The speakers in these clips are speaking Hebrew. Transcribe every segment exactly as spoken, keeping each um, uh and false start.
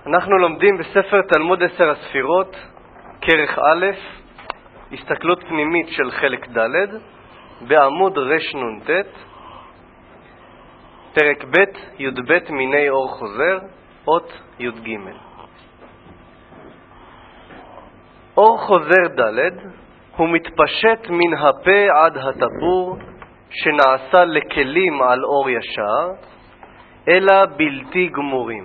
אנחנו לומדים בספר תלמוד עשר הספירות, כרך א', הסתכלות פנימית של חלק ד', בעמוד רנ"ט, פרק ב', י"ב מיני אור חוזר, אות י"ג. אור חוזר ד' הוא מתפשט מן הפה עד הטבור, שנעשה לכלים על אור ישר, אלא בלתי גמורים.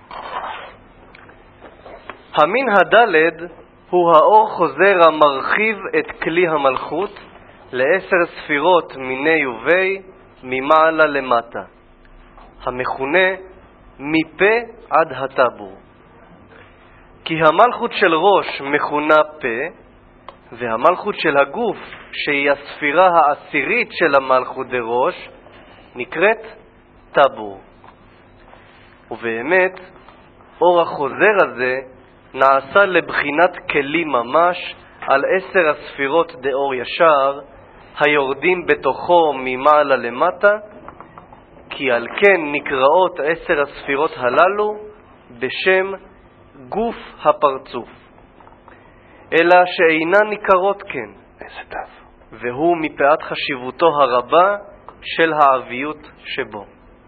המין הדלת הוא האור חוזר המרחיב את כלי המלכות לעשר ספירות מיני ובי ממעלה למטה, המכונה מפה עד הטבור. כי המלכות של ראש מכונה פה, והמלכות של הגוף, שהיא הספירה העשירית של המלכות דראש, נקראת טבור. ובאמת, אור החוזר הזה נעשה לבחינת כלי ממש על עשר הספירות דאור ישר, היורדים בתוכו ממעלה למטה, כי על כן נקראות עשר הספירות הללו בשם גוף הפרצוף, אלא שאינן ניכרות כן, והוא מפאת חשיבותו הרבה של העביות שבו.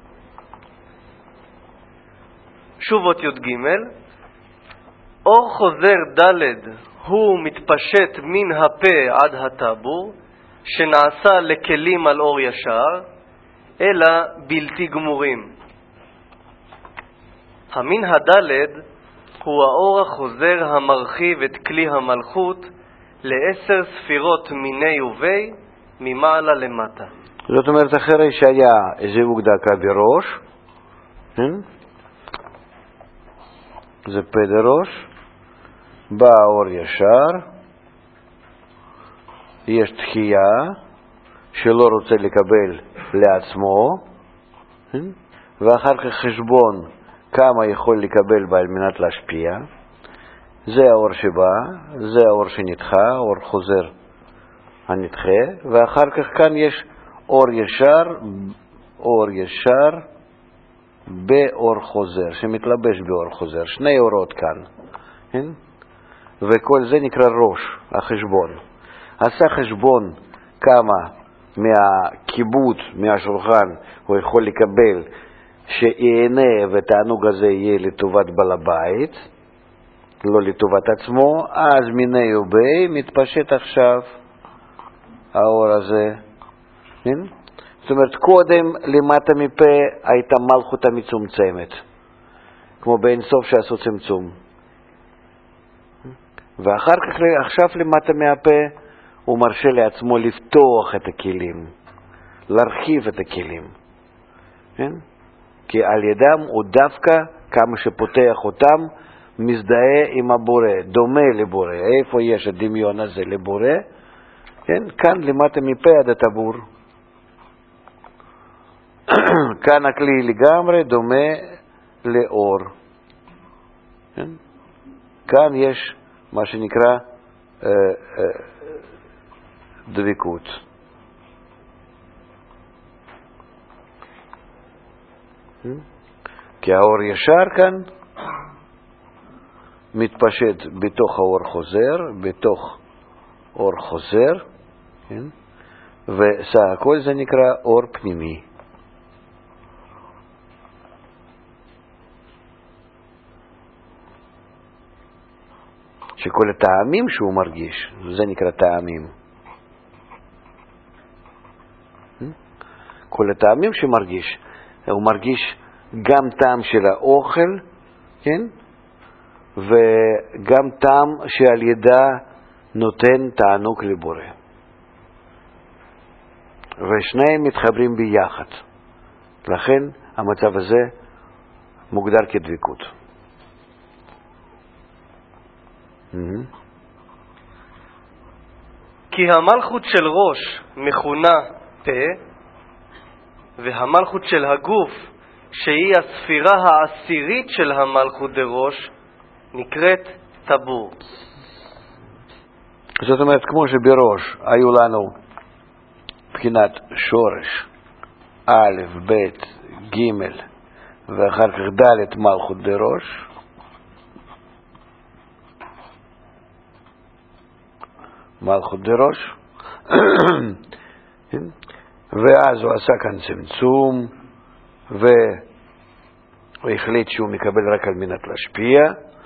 שוב אות י"ג, אור חוזר ד' הוא מתפשט מן הפה עד הטבור, שנעשה לכלים על אור ישר, אלא בלתי גמורים. המין הד' הוא האור החוזר המרחיב את כלי המלכות לעשר ספירות מיני ובי ממעלה למטה. זאת אומרת, אחרי שהיה זיווג דקה בראש, זה פה דראש, בא אור ישר, יש תחייה שלא רוצה לקבל לעצמו, ואחר כך חשבון כמה יכול לקבל בה על מנת להשפיע. זה האור שבא, זה האור שנדחה, אור חוזר הנדחה, ואחר כך כאן יש אור ישר, אור ישר באור חוזר, שמתלבש באור חוזר, שני אורות כאן, כן? וכל זה נקרא ראש, החשבון. עשה חשבון כמה מהכיבוד, מהשולחן, הוא יכול לקבל, שיהנה ותענוג הזה יהיה לטובת בעל הבית, לא לטובת עצמו, אז מיני ובי מתפשט עכשיו האור הזה. כן? זאת אומרת, קודם למטה מפה הייתה מלכות המצומצמת, כמו באין סוף שעשו צמצום. ואחר כך, עכשיו למטה מהפה, הוא מרשה לעצמו לפתוח את הכלים, להרחיב את הכלים. כן? כי על ידם הוא דווקא, כמה שפותח אותם, מזדהה עם הבורא, דומה לבורא. איפה יש הדמיון הזה לבורא? כן? כאן למטה מפה עד הטבור. כאן הכלי לגמרי דומה לאור. כן? כאן יש מה שנקרא אה, אה, דבקות. כי האור ישר כאן מתפשט בתוך האור חוזר, בתוך אור חוזר, כן? וסך הכל זה נקרא אור פנימי. שכל הטעמים שהוא מרגיש, זה נקרא טעמים. כל הטעמים שמרגיש, הוא מרגיש גם טעם של האוכל, כן? וגם טעם שעל ידה נותן תענוג לבורא. ושניהם מתחברים ביחד. לכן המצב הזה מוגדר כדבקות. כי המלכות של ראש מכונה פה, והמלכות של הגוף, שהיא הספירה העשירית של המלכות דראש, נקראת טבור. זאת אומרת, כמו שבראש היו לנו בחינת שורש א', ב', ג', ואחר כך ד' מלכות דראש, מלכות דראש. ואז הוא עשה כאן צמצום, והוא החליט שהוא מקבל רק על מנת להשפיע.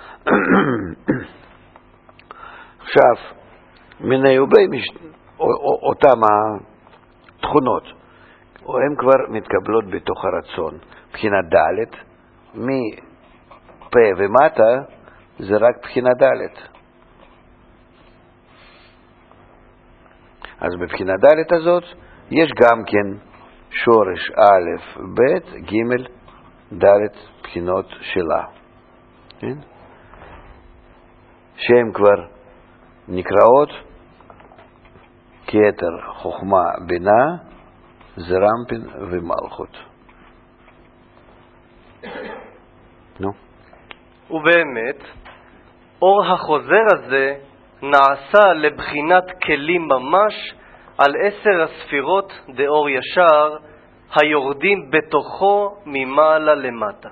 עכשיו, מיני ובי, אותם התכונות, הן כבר מתקבלות בתוך הרצון. בחינה ד' מפה ומטה זה רק בחינה ד'. אז בבחינה ד' הזאת יש גם כן שורש א', ב', ג', ד' בחינות שלה. כן? שהן כבר נקראות כתר, חוכמה, בינה, זרמפין ומלכות. נו. ובאמת, אור החוזר הזה נעשה לבחינת כלים ממש על עשר הספירות דאור ישר היורדים בתוכו ממעלה למטה.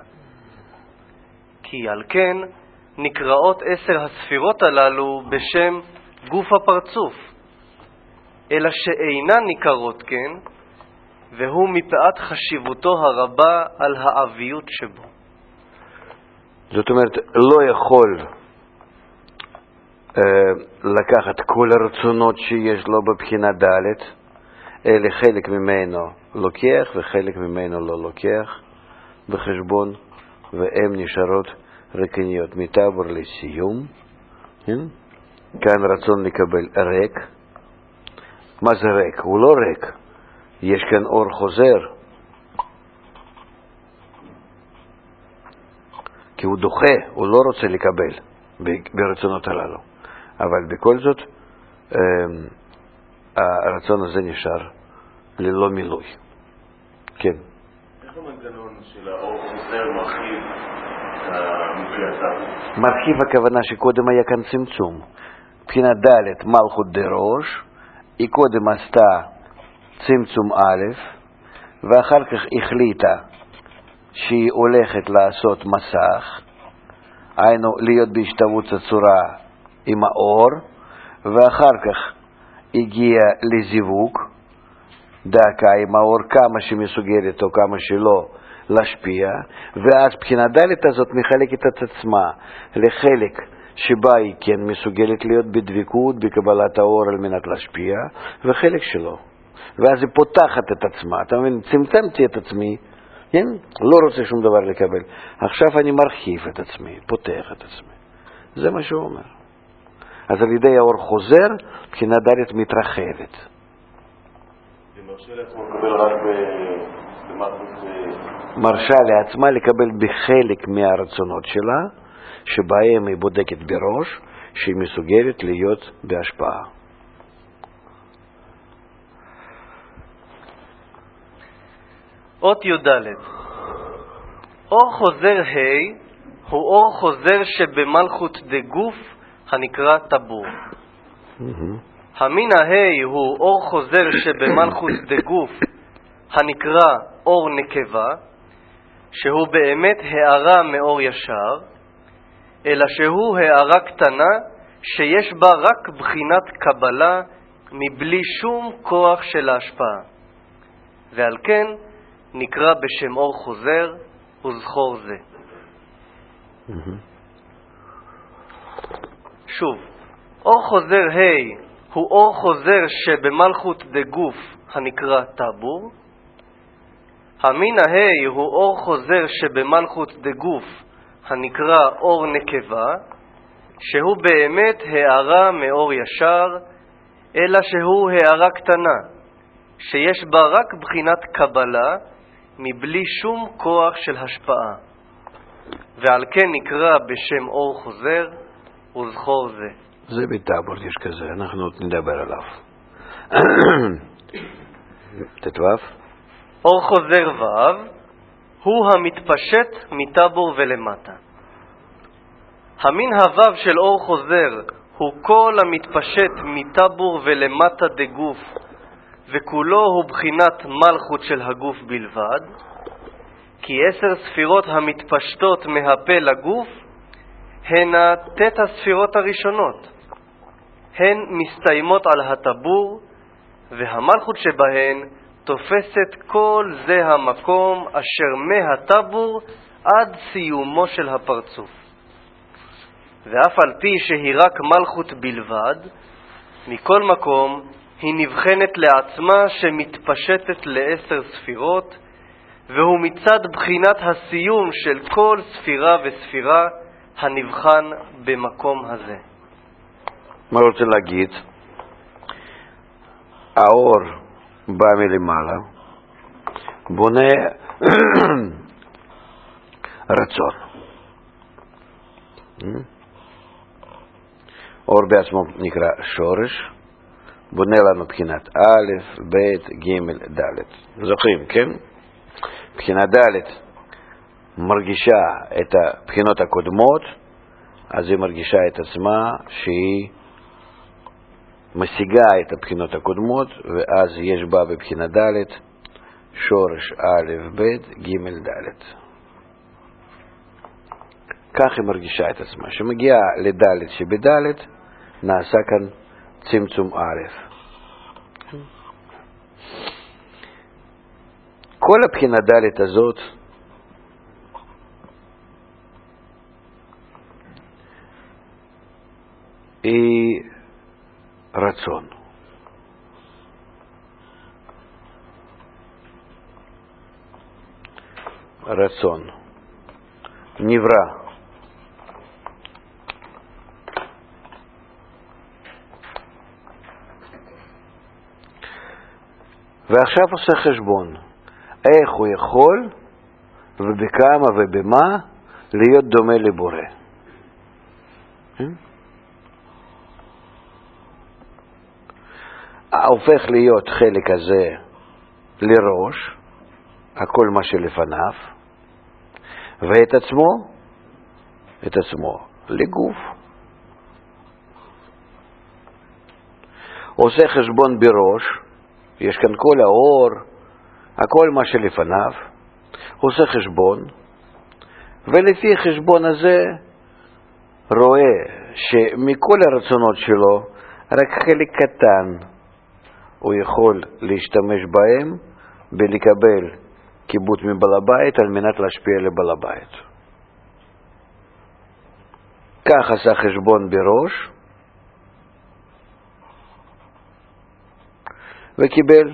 כי על כן נקראות עשר הספירות הללו בשם גוף הפרצוף, אלא שאינן ניכרות כן, והוא מפאת חשיבותו הרבה על האביות שבו. זאת אומרת, לא יכול אה, לקחת כל הרצונות שיש לו בבחינה ד', אלא חלק ממנו לוקח וחלק ממנו לא לוקח בחשבון, והם נשארות ריקניות מטבור לסיום. כן? כאן רצון לקבל ריק. מה זה ריק? הוא לא ריק. יש כאן אור חוזר. כי הוא דוחה, הוא לא רוצה לקבל ברצונות הללו. אבל בכל זאת, הרצון הזה נשאר ללא מילוי. כן. איך המנגנון של האור חוזר מרחיב את המפייתה? מרחיב הכוונה שקודם היה כאן צמצום. בחינה ד' מלכות דראש, היא קודם עשתה צמצום א', ואחר כך החליטה שהיא הולכת לעשות מסך, היינו להיות בהשתוות הצורה עם האור, ואחר כך הגיע לזיווג, דקה עם האור כמה שמסוגלת או כמה שלא להשפיע, ואז בחינה ד' הזאת מחלקת את עצמה לחלק שבה היא כן מסוגלת להיות בדבקות בקבלת האור על מנת להשפיע, וחלק שלא. ואז היא פותחת את עצמה. אתה מבין, צמצמתי את עצמי, כן? לא רוצה שום דבר לקבל. עכשיו אני מרחיב את עצמי, פותח את עצמי. זה מה שהוא אומר. אז על ידי האור חוזר, בחינה ד' מתרחבת. זה מרשה לעצמו לקבל רק במלכות... מרשה לעצמה לקבל בחלק מהרצונות שלה, שבהם היא בודקת בראש, שהיא מסוגלת להיות בהשפעה. אות י"ד. אור חוזר ה' הוא אור חוזר שבמלכות דגוף הנקרא טבור. המין הה' הוא אור חוזר שבמלכות דגוף הנקרא אור נקבה, שהוא באמת הערה מאור ישר, אלא שהוא הערה קטנה שיש בה רק בחינת קבלה מבלי שום כוח של ההשפעה, ועל כן נקרא בשם אור חוזר וזכור זה. שוב, אור חוזר ה' הוא אור חוזר שבמלכות דגוף הנקרא טבור. המין הה' הוא אור חוזר שבמלכות דגוף הנקרא אור נקבה, שהוא באמת הערה מאור ישר, אלא שהוא הערה קטנה שיש בה רק בחינת קבלה מבלי שום כוח של השפעה, ועל כן נקרא בשם אור חוזר וזכור זה. זה בטבור יש כזה, אנחנו עוד נדבר עליו. תתווף. אור חוזר ו' הוא המתפשט מטבור ולמטה. המין הו' של אור חוזר הוא כל המתפשט מטבור ולמטה דגוף, וכולו הוא בחינת מלכות של הגוף בלבד, כי עשר ספירות המתפשטות מהפה לגוף הן תת הספירות הראשונות, הן מסתיימות על הטבור, והמלכות שבהן תופסת כל זה המקום אשר מהטבור עד סיומו של הפרצוף. ואף על פי שהיא רק מלכות בלבד, מכל מקום היא נבחנת לעצמה שמתפשטת לעשר ספירות, והוא מצד בחינת הסיום של כל ספירה וספירה הנבחן במקום הזה. מה רוצה להגיד? האור בא מלמעלה, בונה רצון. אור בעצמו נקרא שורש, בונה לנו בחינת א', ב', ג', ד'. זוכרים, כן? בחינה ד' מרגישה את הבחינות הקודמות, אז היא מרגישה את עצמה שהיא משיגה את הבחינות הקודמות, ואז יש בה בבחינה ד' שורש א', ב', ג', ד'. כך היא מרגישה את עצמה. שמגיעה לד' שבד' נעשה כאן צמצום א'. כל הבחינה ד' הזאת היא רצון. רצון. נברא. ועכשיו עושה חשבון. איך הוא יכול ובכמה ובמה להיות דומה לבורא. הופך להיות חלק הזה לראש, הכל מה שלפניו, ואת עצמו, את עצמו לגוף. עושה חשבון בראש, יש כאן כל האור, הכל מה שלפניו, עושה חשבון, ולפי חשבון הזה רואה שמכל הרצונות שלו רק חלק קטן הוא יכול להשתמש בהם בלקבל קיבוץ מבעל הבית על מנת להשפיע לבעל הבית. כך עשה חשבון בראש וקיבל,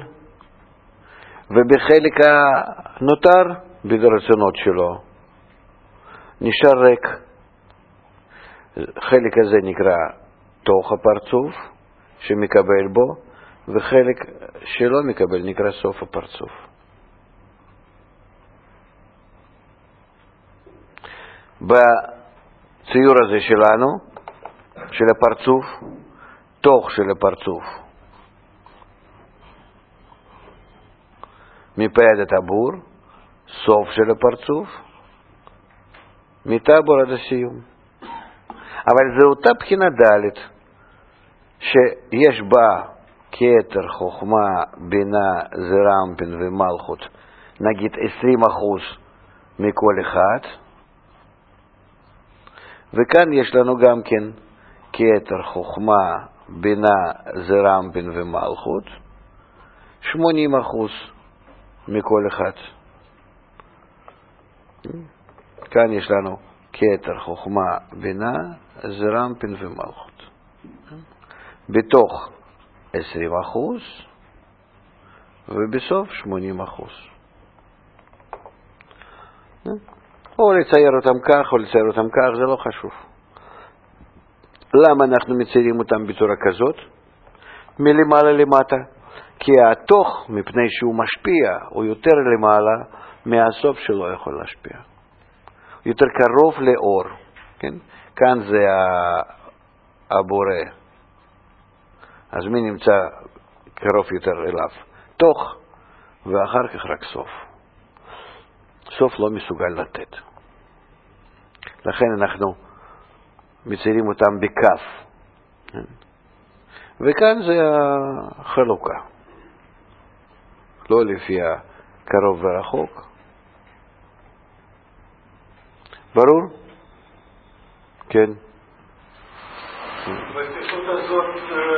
ובחלק הנותר ברצונות שלו נשאר ריק. חלק הזה נקרא תוך הפרצוף שמקבל בו, וחלק שלא מקבל נקרא סוף הפרצוף. בציור הזה שלנו, של הפרצוף, תוך של הפרצוף, מפעד הטבור, סוף של הפרצוף, מטבור עד הסיום. אבל זה אותה בחינה ד' שיש בה כתר, חוכמה, בינה, זרמפין ומלכות, נגיד עשרים אחוז מכל אחד. וכאן יש לנו גם כן כתר, חוכמה, בינה, זרמפין ומלכות, שמונים אחוז מכל אחד. כאן יש לנו כתר, חוכמה, בינה, זרמפין ומלכות. בתוך עשרים אחוז ובסוף שמונים אחוז. או לצייר אותם כך או לצייר אותם כך, זה לא חשוב. למה אנחנו מציירים אותם בצורה כזאת? מלמעלה למטה. כי התוך, מפני שהוא משפיע, הוא יותר למעלה מהסוף שלו יכול להשפיע. יותר קרוב לאור. כן? כאן זה הבורא. אז מי נמצא קרוב יותר אליו? תוך, ואחר כך רק סוף. סוף לא מסוגל לתת. לכן אנחנו מציירים אותם בכף. וכאן זה החלוקה. לא לפי הקרוב ורחוק. ברור? כן. בספרות הזאת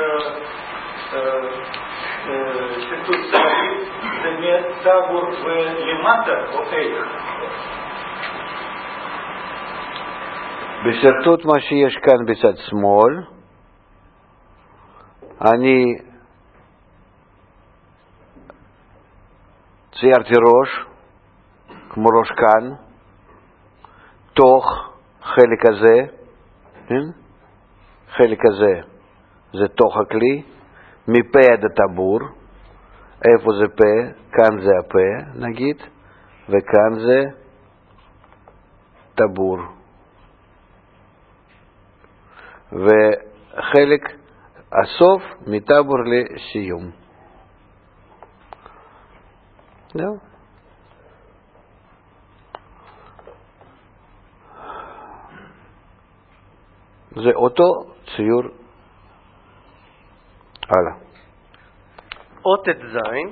ציטוט צבאי זה מטבור ולמטה או איך? בשרטוט מה שיש כאן בצד שמאל, אני ציירתי ראש, כמו ראש כאן, תוך חלק הזה, כן? חלק הזה זה תוך הכלי, מפה עד הטבור, איפה זה פה? כאן זה הפה, נגיד, וכאן זה טבור. וחלק הסוף מטבור לסיום. זהו. זה אותו ציור. הלאה. אות את זין,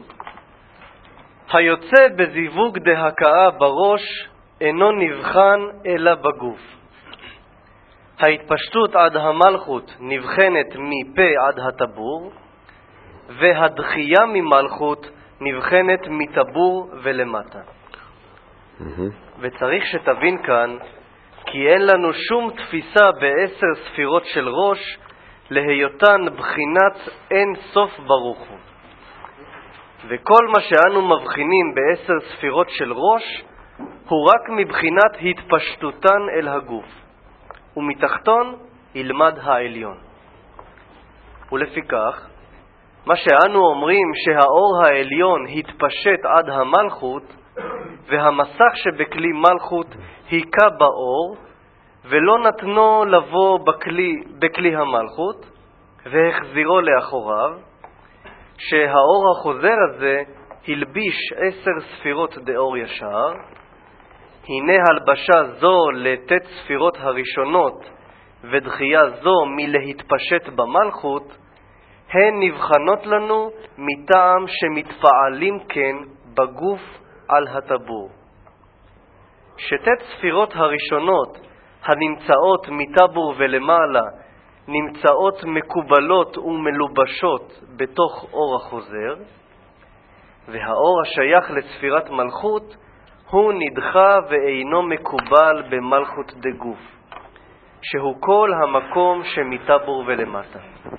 היוצא בזיווג דהכאה בראש אינו נבחן אלא בגוף. ההתפשטות עד המלכות נבחנת מפה עד הטבור, והדחייה ממלכות נבחנת מטבור ולמטה. Mm-hmm. וצריך שתבין כאן כי אין לנו שום תפיסה בעשר ספירות של ראש להיותן בחינת אין סוף ברוך הוא. וכל מה שאנו מבחינים בעשר ספירות של ראש הוא רק מבחינת התפשטותן אל הגוף, ומתחתון ילמד העליון. ולפיכך, מה שאנו אומרים שהאור העליון התפשט עד המלכות, והמסך שבכלי מלכות היכה באור, ולא נתנו לבוא בכלי, בכלי המלכות, והחזירו לאחוריו, שהאור החוזר הזה הלביש עשר ספירות דאור ישר. הנה הלבשה זו לתת ספירות הראשונות, ודחייה זו מלהתפשט במלכות, הן נבחנות לנו מטעם שמתפעלים כן בגוף על הטבור. שתת ספירות הראשונות הנמצאות מטבור ולמעלה נמצאות מקובלות ומלובשות בתוך אור החוזר, והאור השייך לספירת מלכות הוא נדחה ואינו מקובל במלכות דגוף, שהוא כל המקום שמטבור ולמטה.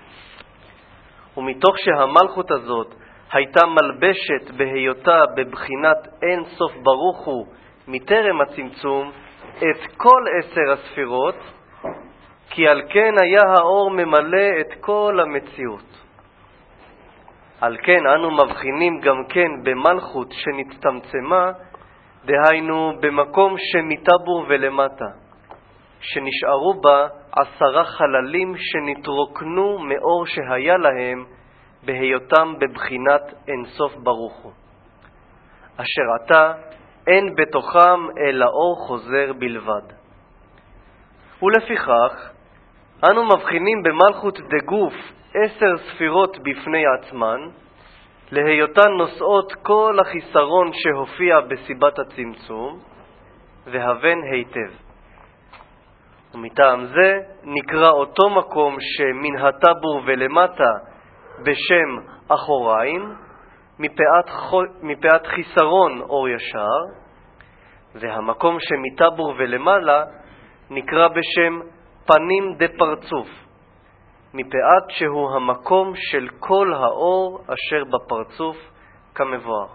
ומתוך שהמלכות הזאת הייתה מלבשת בהיותה בבחינת אין סוף ברוך הוא מטרם הצמצום את כל עשר הספירות, כי על כן היה האור ממלא את כל המציאות. על כן אנו מבחינים גם כן במלכות שנצטמצמה, דהיינו במקום שמטבור ולמטה, שנשארו בה עשרה חללים שנתרוקנו מאור שהיה להם בהיותם בבחינת אינסוף ברוך הוא, אשר עתה אין בתוכם אלא אור חוזר בלבד. ולפיכך אנו מבחינים במלכות דגוף עשר ספירות בפני עצמן, להיותן נושאות כל החיסרון שהופיע בסיבת הצמצום, והבן היטב. ומטעם זה נקרא אותו מקום שמן הטבור ולמטה בשם אחוריים, מפאת, מפאת חיסרון אור ישר, והמקום שמטבור ולמעלה נקרא בשם פנים דפרצוף, מפאת שהוא המקום של כל האור אשר בפרצוף כמבואר.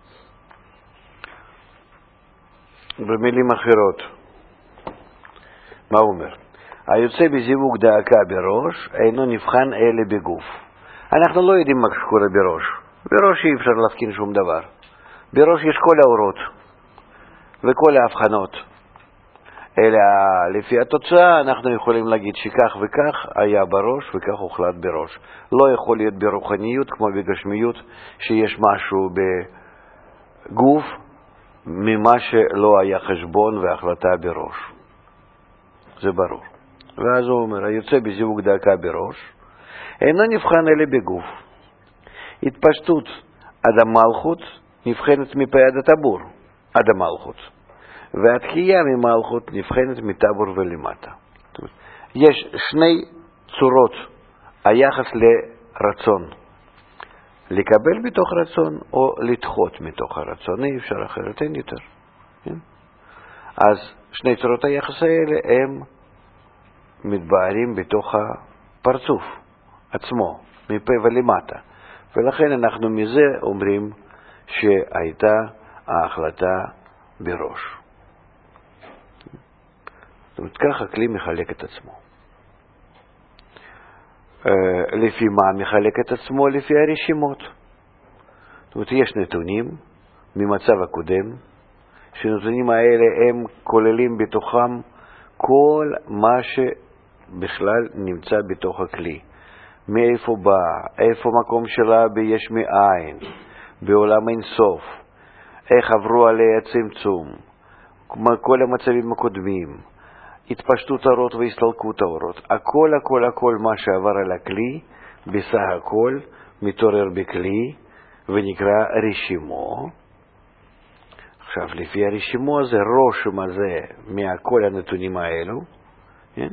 במילים אחרות, מה הוא אומר? היוצא בזיווג דאקה בראש אינו נבחן אלה בגוף. אנחנו לא יודעים מה שקורה בראש. בראש אי אפשר להבחין שום דבר. בראש יש כל האורות וכל ההבחנות. אלא לפי התוצאה אנחנו יכולים להגיד שכך וכך היה בראש וכך הוחלט בראש. לא יכול להיות ברוחניות כמו בגשמיות שיש משהו בגוף ממה שלא היה חשבון והחלטה בראש. זה ברור. ואז הוא אומר, היוצא בזיווג דאקה בראש אינו נבחן אלה בגוף. התפשטות עד המלכות נבחנת מפה עד הטבור, עד המלכות. והתחייה ממלכות נבחנת מטבור ולמטה. יש שני צורות היחס לרצון. לקבל מתוך רצון או לדחות מתוך הרצון, אי אפשר אחרת, אין יותר. כן? אז שני צורות היחס האלה הם מתבהרים בתוך הפרצוף עצמו, מפה ולמטה. ולכן אנחנו מזה אומרים שהייתה ההחלטה בראש. זאת אומרת, ככה כלי מחלק את עצמו. לפי מה מחלק את עצמו? לפי הרשימות. זאת אומרת, יש נתונים ממצב הקודם, שנתונים האלה הם כוללים בתוכם כל מה שבכלל נמצא בתוך הכלי. מאיפה בא, איפה מקום שלה ביש מאין, בעולם אינסוף, איך עברו עליה צמצום, כל המצבים הקודמים, התפשטות האורות והסתלקות האורות, הכל הכל הכל מה שעבר על הכלי, בסך הכל מתעורר בכלי ונקרא רשימו. עכשיו, לפי הרשימו הזה, רושם הזה מכל הנתונים האלו, כן?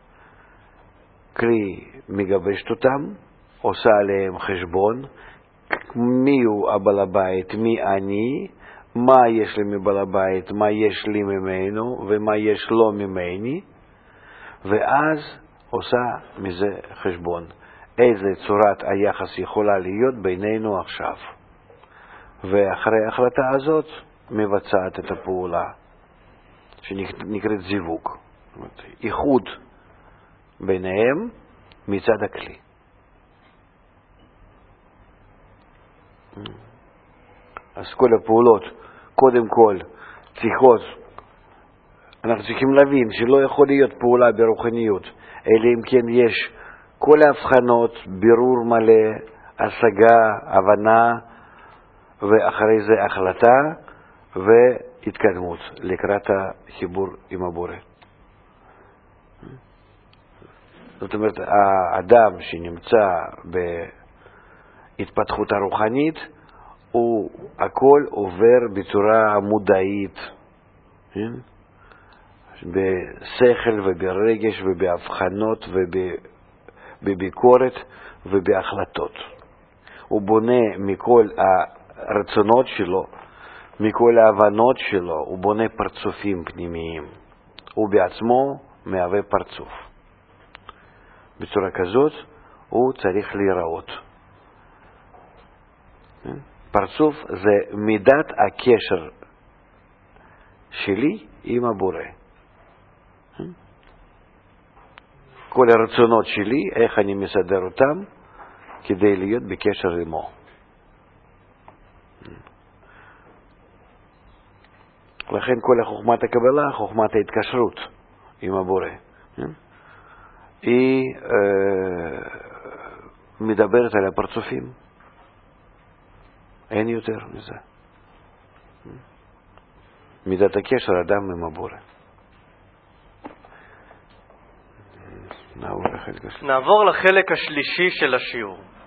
כלי מגבשת אותם, עושה עליהם חשבון, מי הוא הבעל הבית, מי אני, מה יש לי מבעל הבית, מה יש לי ממנו ומה יש לו ממני, ואז עושה מזה חשבון. איזה צורת היחס יכולה להיות בינינו עכשיו. ואחרי ההחלטה הזאת מבצעת את הפעולה שנקראת זיווג. איחוד ביניהם מצד הכלי. אז כל הפעולות, קודם כל, צריכות, אנחנו צריכים להבין שלא יכול להיות פעולה ברוחניות, אלא אם כן יש כל ההבחנות, בירור מלא, השגה, הבנה, ואחרי זה החלטה והתקדמות לקראת החיבור עם הבורא. זאת אומרת, האדם שנמצא בהתפתחות הרוחנית, הוא הכל עובר בצורה מודעית, כן? בשכל וברגש ובהבחנות ובביקורת ובהחלטות. הוא בונה מכל הרצונות שלו, מכל ההבנות שלו, הוא בונה פרצופים פנימיים. הוא בעצמו מהווה פרצוף. בצורה כזאת הוא צריך להיראות. פרצוף זה מידת הקשר שלי עם הבורא. כל הרצונות שלי, איך אני מסדר אותם כדי להיות בקשר עמו. לכן כל חוכמת הקבלה, חוכמת ההתקשרות עם הבורא, היא אה, מדברת על הפרצופים. אין יותר מזה. מידת הקשר אדם עם הבורא. נעבור לחלק השלישי של השיעור.